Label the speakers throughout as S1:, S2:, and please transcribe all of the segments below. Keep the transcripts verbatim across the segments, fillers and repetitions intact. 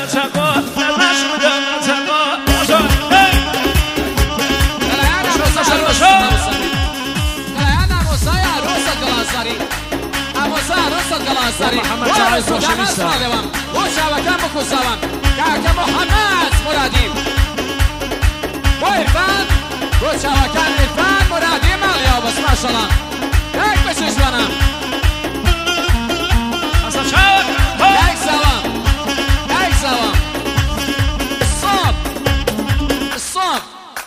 S1: منطقه دلش بده منطقه
S2: محمد جاوز روشنیستا و شبکه مکوسوان که محمد مرادیم و عرفان و شبکه عرفان مرادیم علیا بس ماشاءالله یک بشش بانم یک سوام یک سوام الصوب الصوب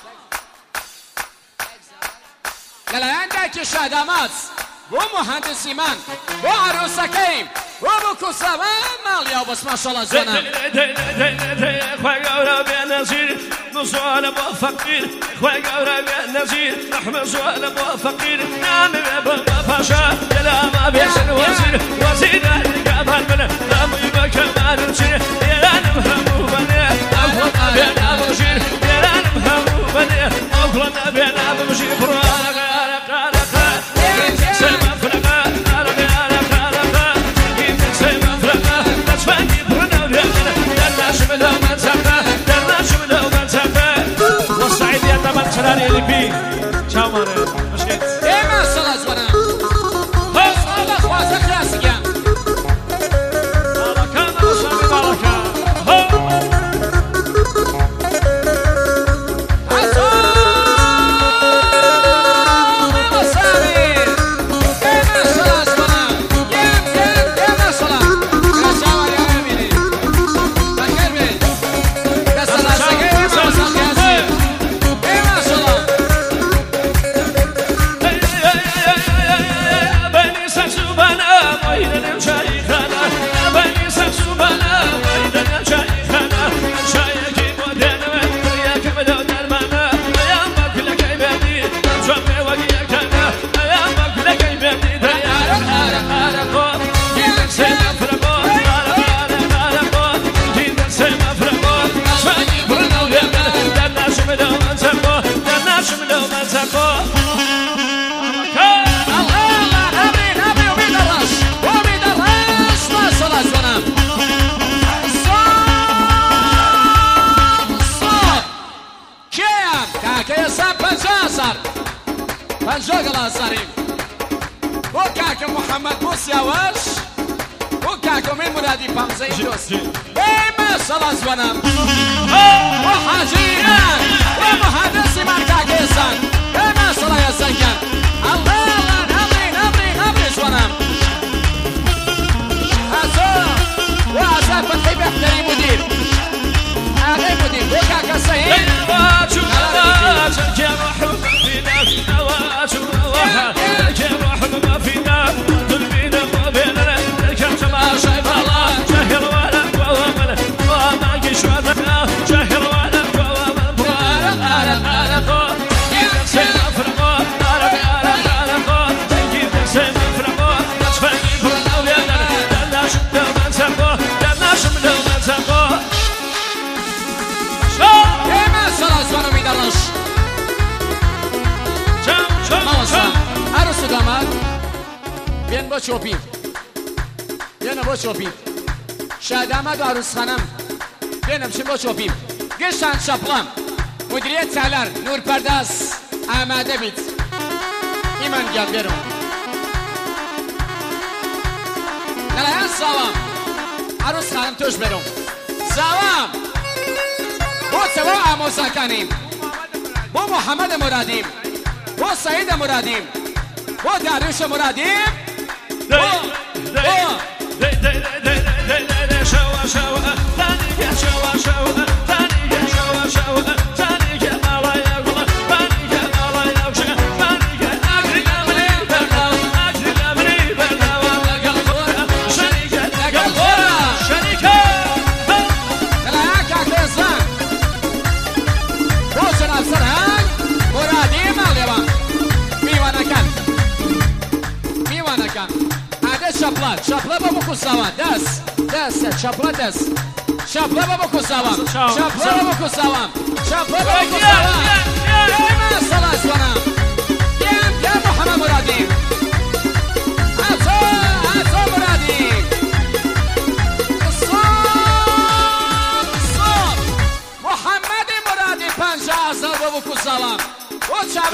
S2: گله عندك شهدامات و مهندسی من و عروسکیم و بکوسوان مالیا بس ماشاءالله زنم
S1: خواه گورا بی نظیر نزوال با فقیر خواه گورا بی نظیر رحم زوال با فقیر نامی با پاشا دلما بیشن وزیر وزیر قبل منه نامی با کمان چیر ایرانم همو بنه اقلنا بی نام جیر ایرانم همو بنه اقلنا بی نام جیر فرق عرق عرق سلام فرقا عرق عرق عرق این سلام فرقا نشفنی برنا بیامنه دلش ملو منطقه دلش ملو منطقه والسعيد يا طبعا شراري اللي فيه شاو مانه مشكلت
S2: ايه ما صلاة زوانا بس الله خواسته كلاسيكيان
S1: بركة نصامي بركة
S2: پنجاه سریم و کاک محمد موسیاوش و کاک من مرادی پامزه دوست ای ما صلاة زوانم و حاجیان و مهندسی من کاکیسان ای ما صلاة زنگان الله الله نبری نبری نبری زوانم ازا و ازا فتحی بهتری مدیر آقای مدیر و کاک سعید بیان با چوپیم بیان با چوپیم شهدامت و عروس خانم بیانم چیم با چوپیم گشتن شپلام مدیریت سالار نور پرداز آماده بید ایمان گیان بیرون نلایان سوام عروس خانم توش بیرون سوام با سوا آموزا کنیم با محمد مرادیم با سعید مرادیم با داریوش مرادیم
S1: دي دي دي دي دي دي شوا شوا ثاني يا شوا شوا ثاني يا شوا شوا ثاني يا الله يا الله ثاني يا الله يا الله ثاني يا أجري أمري برنا أجري أمري برنا والقلب شريكة القلب شريكة
S2: لا كاكيسان روشن أفسرهان مرادي ماليبان ميوانا كان ميوانا كان شپلا شپلا با بکوسوان دست دست شپلا دست شپلا با بکوسوان شپلا با بکوسوان شپلا با بکوسوان یه ما صلاة زوانم یم یم محمد مرادی عطا عطا مرادی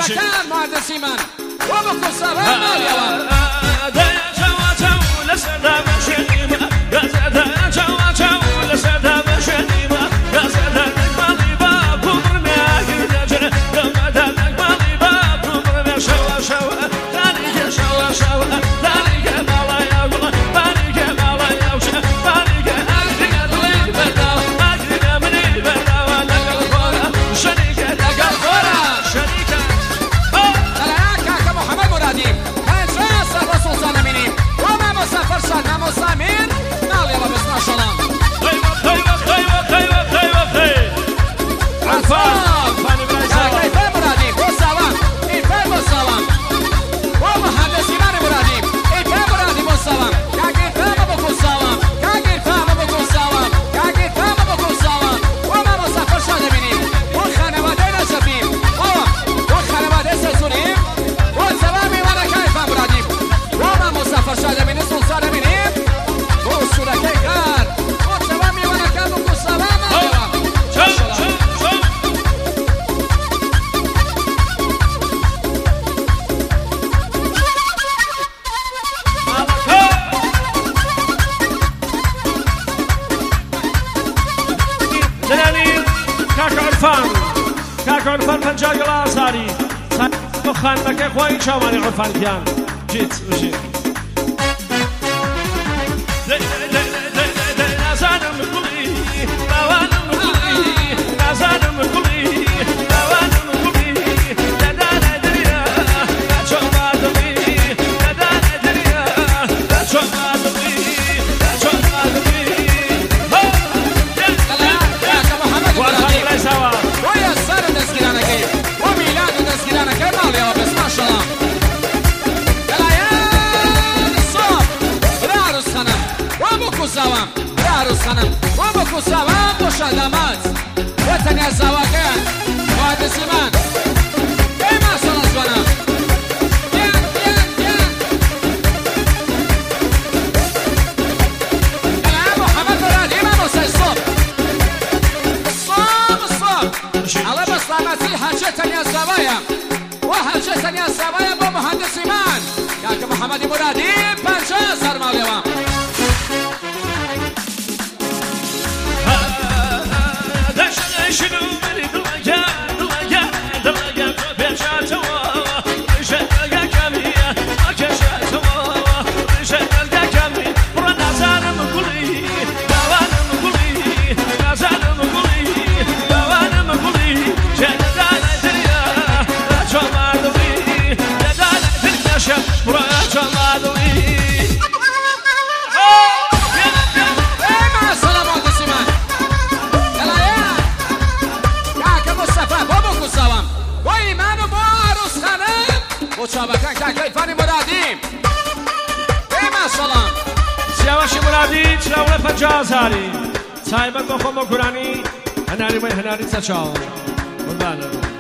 S2: كان مهندسي من وبكو سلام اليوم
S1: دايا جوا جو لسدا مشيمة يا زدا جوا جو لسدا مشيمة يا زدا مالي باب برمي يجر يا مدى مالي باب برمي شوا شوا ثاني شوا شوا ثاني مالا يا والله ثاني مالا يا وش ثاني أجري أدلي بدا أجري مني بدا وأنا قلبورا شريكة قلبورا شريكة
S2: دلعاك محمد مرادي هنشاس الرسول صنميني وما مسافر شاد مسامين نالي بس ما شاء الله
S1: طيبة طيبة طيبة طيبة طيبة طيبة عفان فاني برايزاوة
S2: كيف مرادي بوساوام كيف بوساوام ومهندس إيمان مرادي كيف مرادي بوساوام كاكي فاهم بوساوام كاكي فاهم بوساوام كاكي فاهم بوساوام وما مسافر شاد مني وخانوادينا شفيم وخانوادي سلسونيم وسلامي وانا كيف مرادي وما مسافر شاد مني سلسان مني وشركي غار وسلامي وانا كان بوساوام
S1: شو شو شو دلالي كاكو عرفان كاكو عرفان پنجاه گل آزاری تو خان بکه خواهی چامانی عرفان کیان جیت وجید نازانم کلی باوانم کلی نازانم کلی باوانم کلی ددان دریا چون مادمی ددان دریا چون مادمی چون مادمی وارفانی رایزاوا
S2: ويا سارة تسكيلانا كيف وميلاد تسكيلانا كيف مالي بس ما شاء الله العيال الصوب رارو الصنم وابوكو سوام رارو الصنم وابوكو سوام مشاهدامات وتنيا زواكان مهندس إيمان كيف ما صلى الزوانا يان يان يان العيال محمد مراد إيمان وسي الصوب الصوب الصوب الله بسلامتي حاجتني يا الزوايا وحاجتني يا الزوايا بو مهندس إيمان ياك محمد مرادي بانشا صار ماليوام
S1: شنو من دلقا دلقا دلقا بيشا توا رجال كامية أكشا توا رجال كامية برنا زانم كلي باوانم كلي زانم كلي باوانم كلي جدال دريا جمادوي جدال دريا شب برا جمادوي
S2: وشابكان كاكي فاني مرادي ما شاء الله
S1: سياوشي مرادي تلاوه پنجاه هزاری سایبت بخون بکرانی هناری باید هناری تچاو قربانه